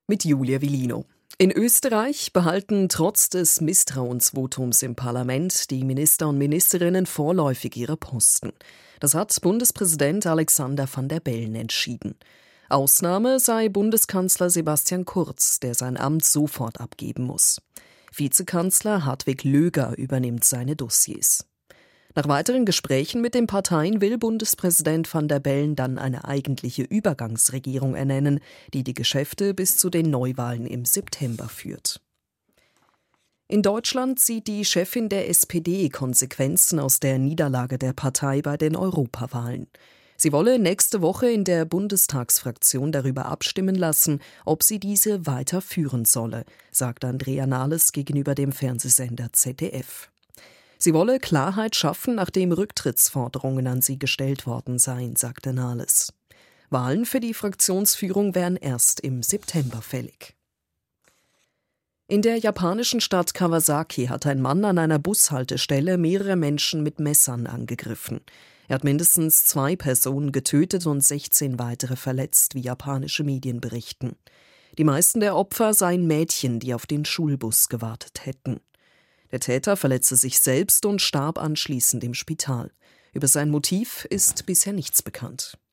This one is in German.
Mit Julia Villino. In Österreich behalten trotz des Misstrauensvotums im Parlament die Minister und Ministerinnen vorläufig ihre Posten. Das hat Bundespräsident Alexander Van der Bellen entschieden. Ausnahme sei Bundeskanzler Sebastian Kurz, der sein Amt sofort abgeben muss. Vizekanzler Hartwig Löger übernimmt seine Dossiers. Nach weiteren Gesprächen mit den Parteien will Bundespräsident Van der Bellen dann eine eigentliche Übergangsregierung ernennen, die die Geschäfte bis zu den Neuwahlen im September führt. In Deutschland zieht die Chefin der SPD Konsequenzen aus der Niederlage der Partei bei den Europawahlen. Sie wolle nächste Woche in der Bundestagsfraktion darüber abstimmen lassen, ob sie diese weiterführen solle, sagt Andrea Nahles gegenüber dem Fernsehsender ZDF. Sie wolle Klarheit schaffen, nachdem Rücktrittsforderungen an sie gestellt worden seien, sagte Nahles. Wahlen für die Fraktionsführung wären erst im September fällig. In der japanischen Stadt Kawasaki hat ein Mann an einer Bushaltestelle mehrere Menschen mit Messern angegriffen. Er hat mindestens 2 Personen getötet und 16 weitere verletzt, wie japanische Medien berichten. Die meisten der Opfer seien Mädchen, die auf den Schulbus gewartet hätten. Der Täter verletzte sich selbst und starb anschließend im Spital. Über sein Motiv ist bisher nichts bekannt.